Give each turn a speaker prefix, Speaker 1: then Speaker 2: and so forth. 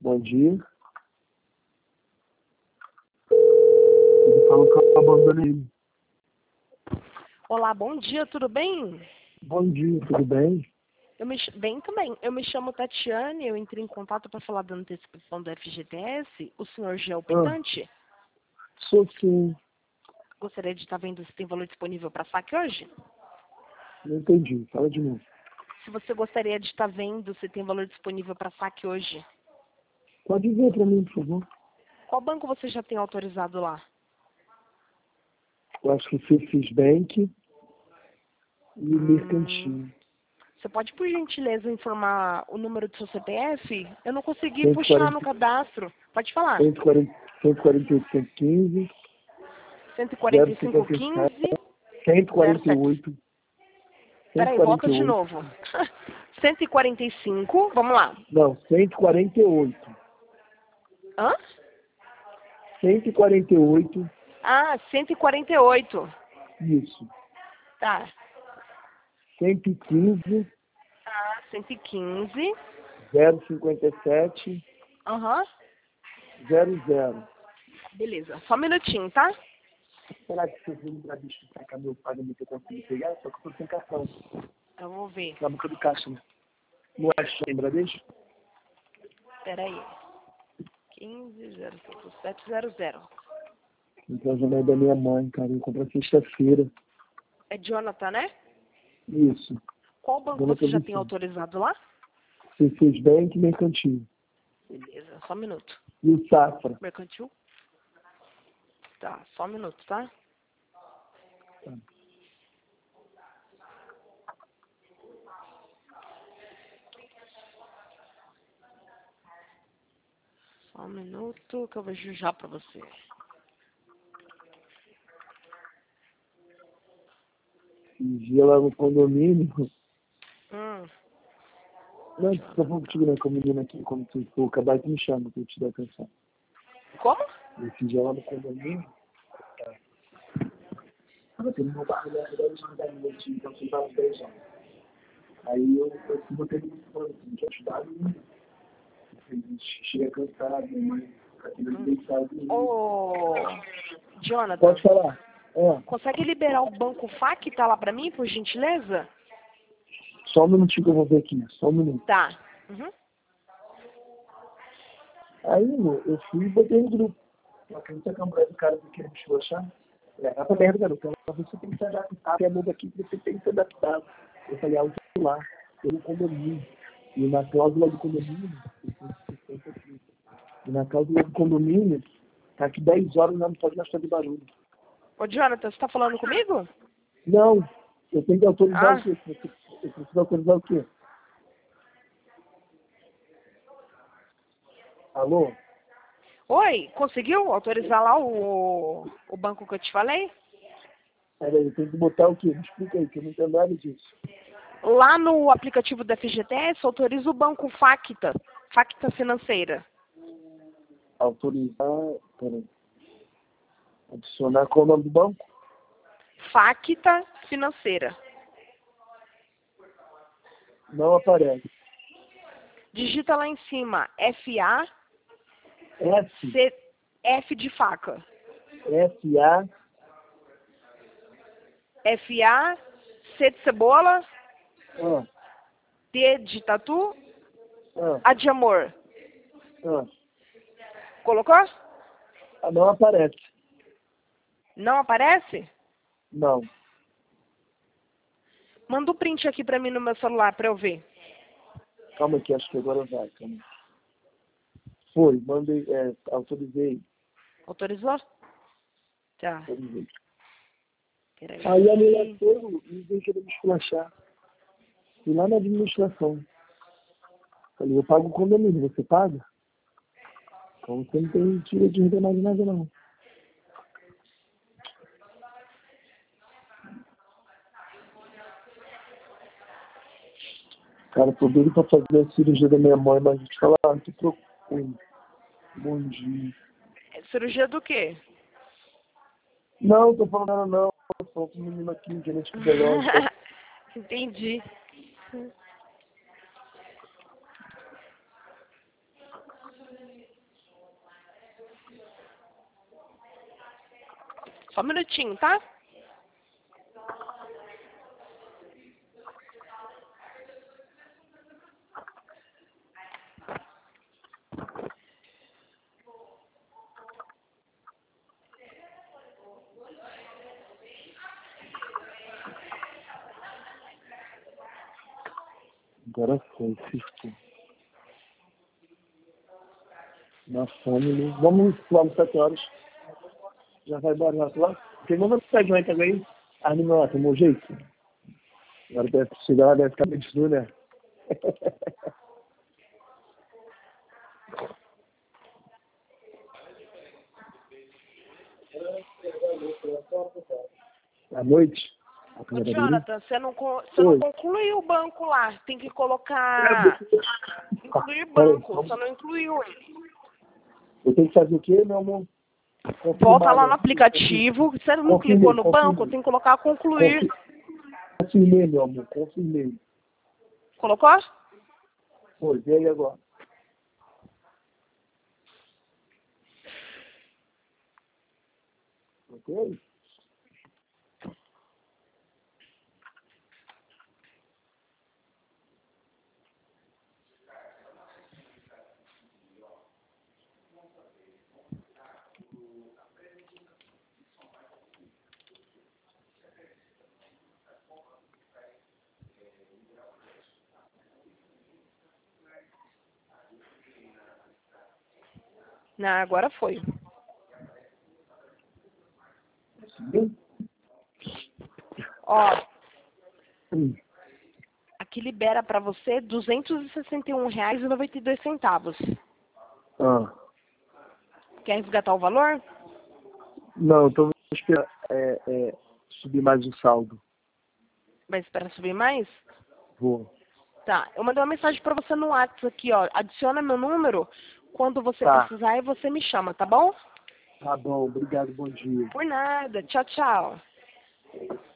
Speaker 1: Bom dia. Ele falou que eu abandonei ele.
Speaker 2: Olá, bom dia, tudo bem?
Speaker 1: Bom dia, tudo bem?
Speaker 2: Bem também. Eu me chamo Tatiane, eu entrei em contato para falar da antecipação do FGTS. O senhor já é o petante?
Speaker 1: Sou sim.
Speaker 2: Gostaria de estar vendo se tem valor disponível para saque hoje?
Speaker 1: Não entendi. Fala de novo.
Speaker 2: Se você gostaria de estar vendo se tem valor disponível para saque hoje.
Speaker 1: Pode ver para mim, por favor.
Speaker 2: Qual banco você já tem autorizado lá?
Speaker 1: Eu acho que Cifis Bank e Mercantil.
Speaker 2: Você pode, por gentileza, informar o número do seu CPF? Eu não consegui
Speaker 1: 140,
Speaker 2: puxar no cadastro. Pode falar.
Speaker 1: 148, 115,
Speaker 2: 145
Speaker 1: 057,
Speaker 2: 15
Speaker 1: 148.
Speaker 2: Peraí, volta de novo. 145, vamos lá.
Speaker 1: Não, 148.
Speaker 2: Hã?
Speaker 1: 148.
Speaker 2: Ah, 148.
Speaker 1: Isso.
Speaker 2: Tá.
Speaker 1: 115,
Speaker 2: Tá, 115.
Speaker 1: 057,
Speaker 2: Aham.
Speaker 1: 00.
Speaker 2: Beleza. Só um minutinho, tá?
Speaker 1: Será que você viu pra bicho sacar meu pagamento eu consigo pegar? Só que eu tô sem cartão.
Speaker 2: Eu vou ver.
Speaker 1: Na boca do caixa, né? Não acha, lembra deixa?
Speaker 2: Peraí. 15.05700.
Speaker 1: Então já é da minha mãe, cara. Eu comprei sexta-feira.
Speaker 2: É Jonathan, né?
Speaker 1: Isso.
Speaker 2: Qual banco
Speaker 1: Dona
Speaker 2: você já tem
Speaker 1: Produção.
Speaker 2: autorizado lá?
Speaker 1: Cifis Bank e Mercantil.
Speaker 2: Beleza, só um minuto.
Speaker 1: E o Safra.
Speaker 2: Mercantil? Tá, só um minuto, tá?
Speaker 1: Tá.
Speaker 2: Só um minuto que eu vejo já pra você.
Speaker 1: Esse dia lá no condomínio. Não, se eu for contigo, né? Com a menina aqui, quando tu for acabar, tu me chama, que eu te dou atenção.
Speaker 2: Como?
Speaker 1: Esse dia lá no condomínio. Tem um barulho, 10 horas da noite, então você vai às 10 horas. Aí eu botei no plano, assim, de ajudar e chega cansado, minha mãe aqui no deitado.
Speaker 2: Ô, Jonathan,
Speaker 1: Pode falar.
Speaker 2: consegue liberar o banco Facta lá pra mim, por gentileza?
Speaker 1: Só um minutinho que eu vou ver aqui, só um minuto.
Speaker 2: Tá. Uhum.
Speaker 1: Aí, eu fui e botei no grupo. Eu acredito que a mulher do cara que queria me esculachar. Ela tá merda, garoto. Você tem que se adaptar. Tem a muda aqui que você tem que se adaptar. Eu falei, ah, eu lá. Eu no condomínio. E na cláusula do condomínio, e na cláusula do condomínio, tá que 10 horas não pode mais fazer barulho.
Speaker 2: Ô, Jonathan, você tá falando comigo?
Speaker 1: Não, eu tenho que autorizar
Speaker 2: Ah.
Speaker 1: o quê? Eu preciso autorizar o quê? Alô?
Speaker 2: Oi, conseguiu autorizar lá o banco que eu te falei?
Speaker 1: Peraí, eu tenho que botar o quê? Me explica aí, que eu não entendo nada disso.
Speaker 2: Lá no aplicativo da FGTS, autoriza o banco Facta, Facta Financeira.
Speaker 1: Autorizar, peraí. Adicionar qual é o nome do banco?
Speaker 2: Facta Financeira.
Speaker 1: Não aparece.
Speaker 2: Digita lá em cima, FA,
Speaker 1: S,
Speaker 2: C, F de faca.
Speaker 1: S-A,
Speaker 2: FA, C de cebola,
Speaker 1: ah,
Speaker 2: T de tatu,
Speaker 1: ah,
Speaker 2: A de amor.
Speaker 1: ah.
Speaker 2: Colocou?
Speaker 1: Ah, não aparece.
Speaker 2: Não aparece?
Speaker 1: Não.
Speaker 2: Manda o print aqui pra mim no meu celular pra eu ver.
Speaker 1: Calma aqui, acho que agora vai. Calma. Foi, mandei, autorizei.
Speaker 2: Autorizou? Tá.
Speaker 1: Autorizei.
Speaker 2: Peraí.
Speaker 1: Aí a mulher foi e veio querer me esculachar. Fui lá na administração. Falei, eu pago o condomínio, você paga? Então você não tem direito de reclamar de nada, não. Cara, tô doido pra fazer a cirurgia da minha mãe, mas te falar, não te preocupe. Bom dia.
Speaker 2: Cirurgia do quê?
Speaker 1: Não, tô falando nada não. Tô falando com o menino aqui, gerente de velório.
Speaker 2: Entendi. Só um minutinho, tá?
Speaker 1: Agora foi, ficou. Na fome, né? Vamos lá às 7 horas. Já vai embora lá. Porque não vai pegar aí também. Ah, não, tomou jeito. Agora deve chegar lá, deve ficar bem de né? À noite?
Speaker 2: Ô, Jonathan, você não concluiu o banco lá. Tem que colocar... Incluir banco. Você não incluiu ele.
Speaker 1: Eu tenho que fazer o quê, meu amor?
Speaker 2: Volta lá no aplicativo. Você não clicou no banco, tem que colocar concluir.
Speaker 1: Confirmei, meu amor. Confirmei.
Speaker 2: Colocou?
Speaker 1: Foi, vê aí agora. Ok?
Speaker 2: Não, agora foi.
Speaker 1: Bem?
Speaker 2: Ó, aqui libera pra você R$ 261,92.
Speaker 1: Ah.
Speaker 2: Quer resgatar o valor?
Speaker 1: Não, então vou esperar subir mais o saldo.
Speaker 2: Vai esperar subir mais?
Speaker 1: Vou.
Speaker 2: Tá, eu mandei uma mensagem pra você no WhatsApp aqui, ó. Adiciona meu número. Quando você
Speaker 1: Tá.
Speaker 2: precisar, aí você me chama, tá bom?
Speaker 1: Tá bom, obrigado, bom dia.
Speaker 2: Por nada. Tchau, tchau.